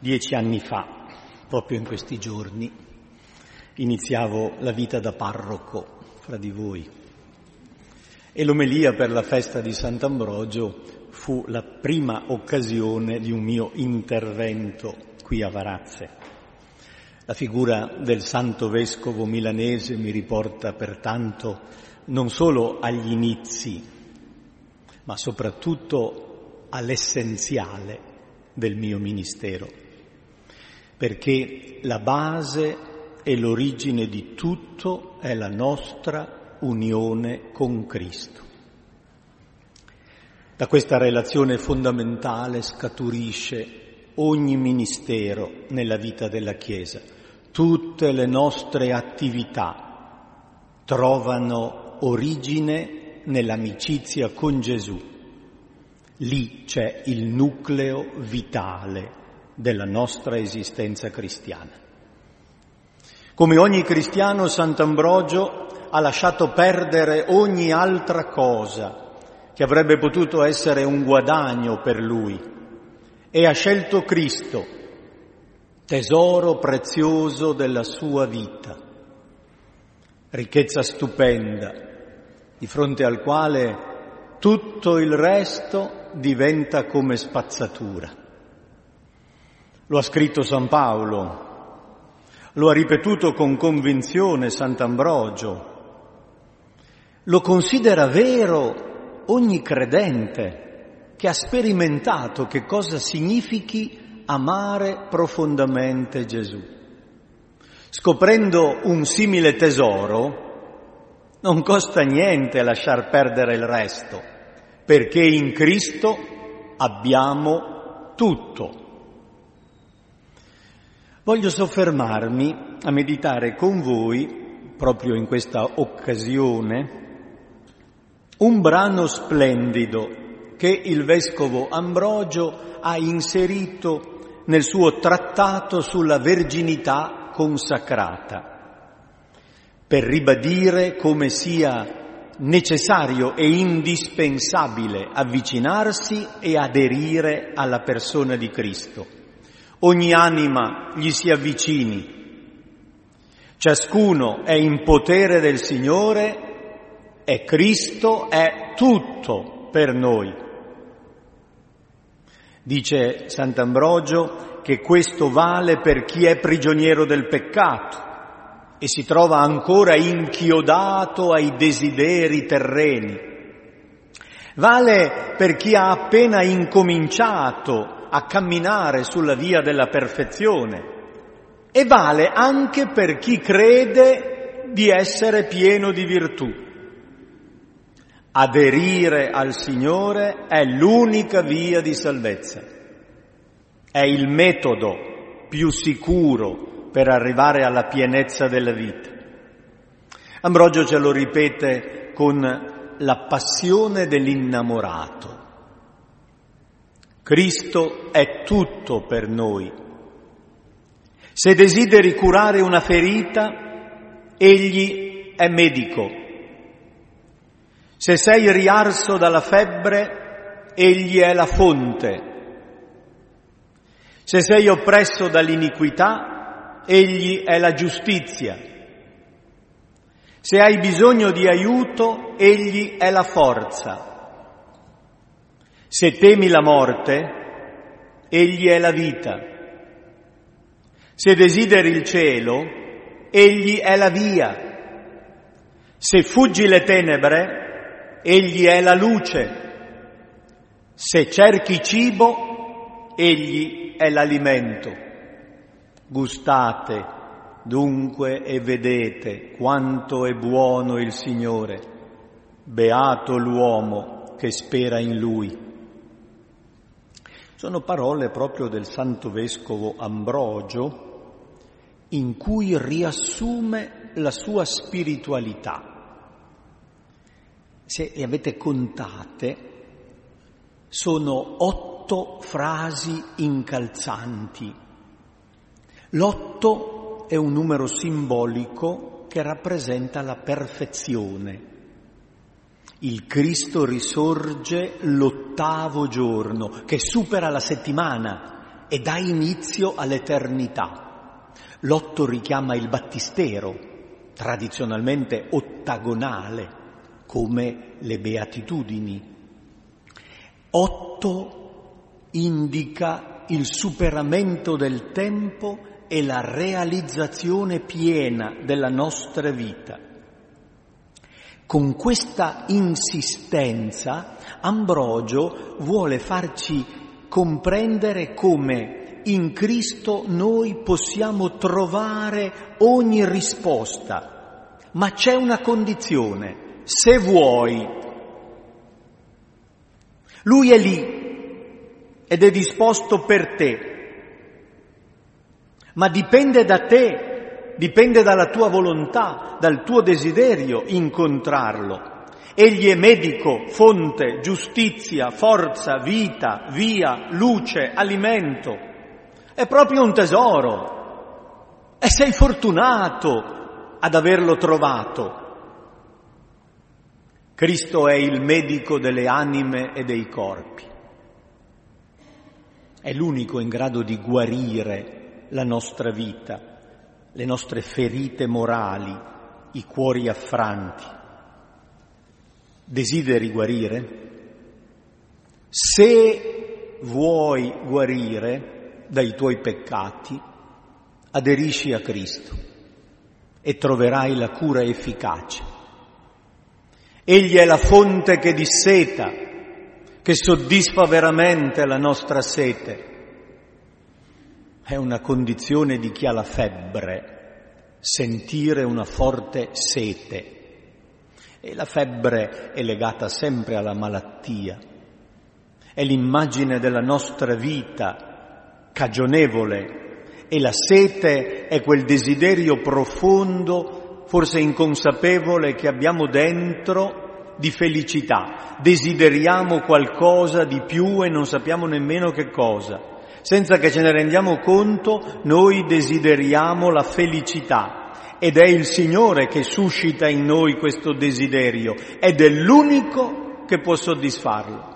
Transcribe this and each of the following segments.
10 anni fa, proprio in questi giorni, iniziavo la vita da parroco fra di voi e l'omelia per la festa di Sant'Ambrogio fu la prima occasione di un mio intervento qui a Varazze. La figura del Santo Vescovo milanese mi riporta pertanto non solo agli inizi, ma soprattutto all'essenziale del mio ministero, perché la base e l'origine di tutto è la nostra unione con Cristo. Da questa relazione fondamentale scaturisce ogni ministero nella vita della Chiesa. Tutte le nostre attività trovano origine nell'amicizia con Gesù. Lì c'è il nucleo vitale della nostra esistenza cristiana. Come ogni cristiano, Sant'Ambrogio ha lasciato perdere ogni altra cosa che avrebbe potuto essere un guadagno per lui e ha scelto Cristo, tesoro prezioso della sua vita, ricchezza stupenda, di fronte al quale tutto il resto diventa come spazzatura. Lo ha scritto San Paolo, lo ha ripetuto con convinzione Sant'Ambrogio, lo considera vero ogni credente che ha sperimentato che cosa significhi amare profondamente Gesù. Scoprendo un simile tesoro, non costa niente lasciar perdere il resto, perché in Cristo abbiamo tutto. Voglio soffermarmi a meditare con voi, proprio in questa occasione, un brano splendido che il Vescovo Ambrogio ha inserito nel suo trattato sulla verginità consacrata, per ribadire come sia necessario e indispensabile avvicinarsi e aderire alla persona di Cristo. Ogni anima gli si avvicini, ciascuno è in potere del Signore e Cristo è tutto per noi. Dice Sant'Ambrogio che questo vale per chi è prigioniero del peccato e si trova ancora inchiodato ai desideri terreni. Vale per chi ha appena incominciato a camminare sulla via della perfezione e vale anche per chi crede di essere pieno di virtù. Aderire al Signore è l'unica via di salvezza, è il metodo più sicuro per arrivare alla pienezza della vita. Ambrogio ce lo ripete con la passione dell'innamorato. Cristo è tutto per noi. Se desideri curare una ferita, Egli è medico. Se sei riarso dalla febbre, Egli è la fonte. Se sei oppresso dall'iniquità, Egli è la giustizia. Se hai bisogno di aiuto, Egli è la forza. Se temi la morte, Egli è la vita. Se desideri il cielo, Egli è la via. Se fuggi le tenebre, Egli è la luce. Se cerchi cibo, Egli è l'alimento. Gustate dunque e vedete quanto è buono il Signore. Beato l'uomo che spera in Lui. Sono parole proprio del Santo Vescovo Ambrogio in cui riassume la sua spiritualità. Se le avete contate, sono 8 frasi incalzanti. L'8 è un numero simbolico che rappresenta la perfezione. Il Cristo risorge l'8° giorno, che supera la settimana e dà inizio all'eternità. L'8 richiama il battistero, tradizionalmente ottagonale, come le beatitudini. 8 indica il superamento del tempo e la realizzazione piena della nostra vita. Con questa insistenza Ambrogio vuole farci comprendere come in Cristo noi possiamo trovare ogni risposta, ma c'è una condizione: se vuoi. Lui è lì ed è disposto per te, ma dipende da te, dipende dalla tua volontà, dal tuo desiderio incontrarlo. Egli è medico, fonte, giustizia, forza, vita, via, luce, alimento. È proprio un tesoro e sei fortunato ad averlo trovato. Cristo è il medico delle anime e dei corpi. È l'unico in grado di guarire la nostra vita, le nostre ferite morali, i cuori affranti. Desideri guarire? Se vuoi guarire dai tuoi peccati, aderisci a Cristo e troverai la cura efficace. Egli è la fonte che disseta, che soddisfa veramente la nostra sete. È una condizione di chi ha la febbre, sentire una forte sete. E la febbre è legata sempre alla malattia. È l'immagine della nostra vita cagionevole e la sete è quel desiderio profondo, forse inconsapevole, che abbiamo dentro di felicità. Desideriamo qualcosa di più e non sappiamo nemmeno che cosa. Senza che ce ne rendiamo conto, noi desideriamo la felicità ed è il Signore che suscita in noi questo desiderio ed è l'unico che può soddisfarlo.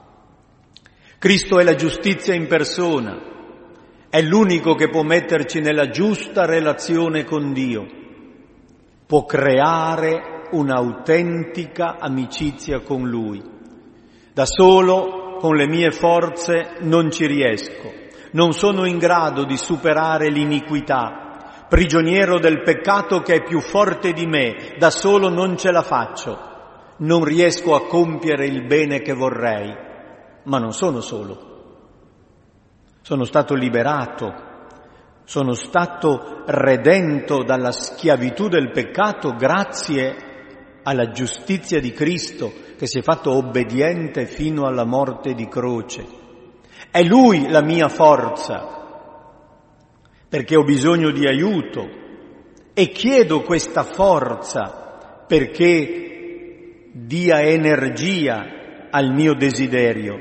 Cristo è la giustizia in persona, è l'unico che può metterci nella giusta relazione con Dio. Può creare un'autentica amicizia con Lui. Da solo, con le mie forze, non ci riesco. Non sono in grado di superare l'iniquità. Prigioniero del peccato che è più forte di me, da solo non ce la faccio. Non riesco a compiere il bene che vorrei. Ma non sono solo. Sono stato liberato. Sono stato redento dalla schiavitù del peccato grazie alla giustizia di Cristo che si è fatto obbediente fino alla morte di croce. È Lui la mia forza, perché ho bisogno di aiuto e chiedo questa forza perché dia energia al mio desiderio.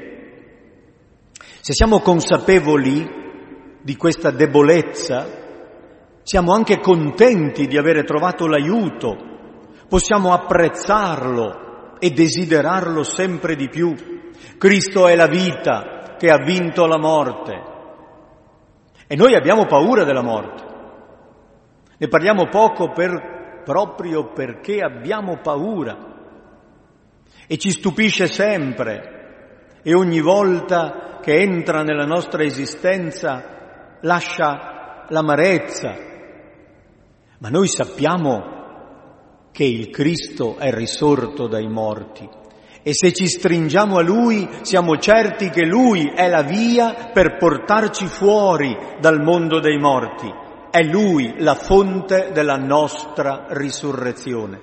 Se siamo consapevoli di questa debolezza, siamo anche contenti di avere trovato l'aiuto, possiamo apprezzarlo e desiderarlo sempre di più. Cristo è la vita che ha vinto la morte e noi abbiamo paura della morte. Ne parliamo poco proprio perché abbiamo paura e ci stupisce sempre e ogni volta che entra nella nostra esistenza lascia l'amarezza, ma noi sappiamo che il Cristo è risorto dai morti e se ci stringiamo a Lui siamo certi che Lui è la via per portarci fuori dal mondo dei morti. È Lui la fonte della nostra risurrezione.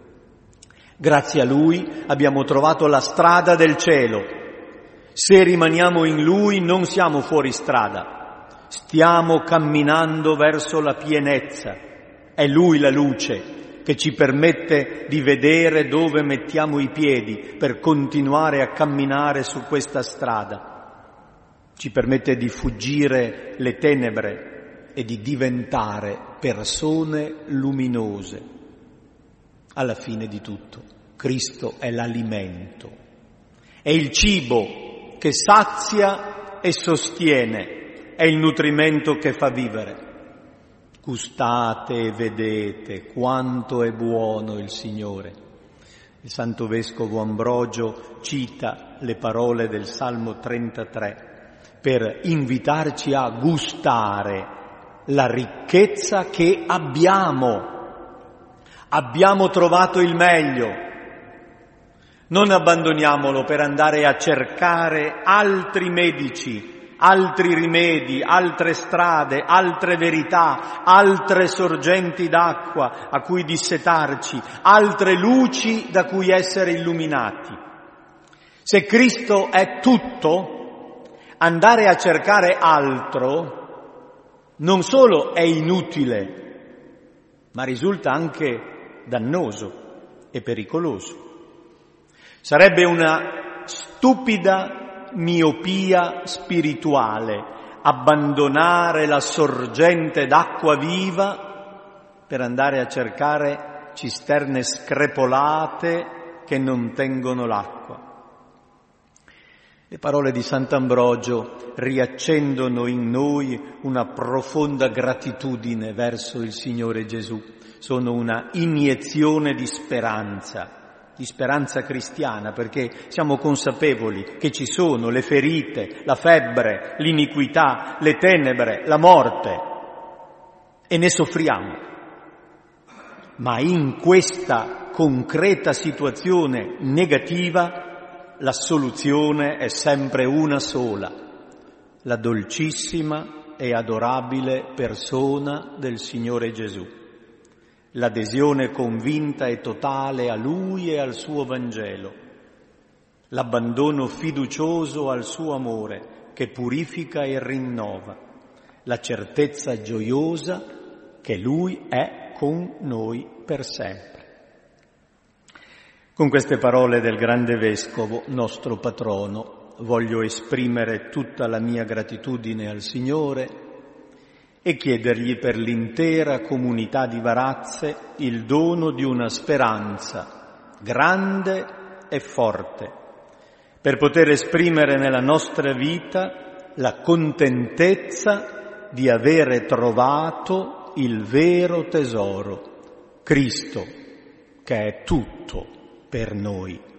Grazie a Lui abbiamo trovato la strada del cielo. Se rimaniamo in Lui non siamo fuori strada. Stiamo camminando verso la pienezza. È Lui la luce che ci permette di vedere dove mettiamo i piedi per continuare a camminare su questa strada. Ci permette di fuggire le tenebre e di diventare persone luminose. Alla fine di tutto, Cristo è l'alimento, è il cibo che sazia e sostiene, è il nutrimento che fa vivere. Gustate e vedete quanto è buono il Signore. Il Santo Vescovo Ambrogio cita le parole del Salmo 33 per invitarci a gustare la ricchezza che abbiamo. Abbiamo trovato il meglio. Non abbandoniamolo per andare a cercare altri medici, altri rimedi, altre strade, altre verità, altre sorgenti d'acqua a cui dissetarci, altre luci da cui essere illuminati. Se Cristo è tutto, andare a cercare altro non solo è inutile, ma risulta anche dannoso e pericoloso. Sarebbe una stupida miopia spirituale abbandonare la sorgente d'acqua viva per andare a cercare cisterne screpolate che non tengono l'acqua. Le parole di Sant'Ambrogio riaccendono in noi una profonda gratitudine verso il Signore Gesù. Sono una iniezione di speranza cristiana, perché siamo consapevoli che ci sono le ferite, la febbre, l'iniquità, le tenebre, la morte, e ne soffriamo. Ma in questa concreta situazione negativa la soluzione è sempre una sola: la dolcissima e adorabile persona del Signore Gesù, l'adesione convinta e totale a Lui e al suo Vangelo, l'abbandono fiducioso al suo amore che purifica e rinnova, la certezza gioiosa che Lui è con noi per sempre. Con queste parole del grande Vescovo, nostro patrono, voglio esprimere tutta la mia gratitudine al Signore e chiedergli per l'intera comunità di Varazze il dono di una speranza grande e forte, per poter esprimere nella nostra vita la contentezza di avere trovato il vero tesoro, Cristo, che è tutto per noi.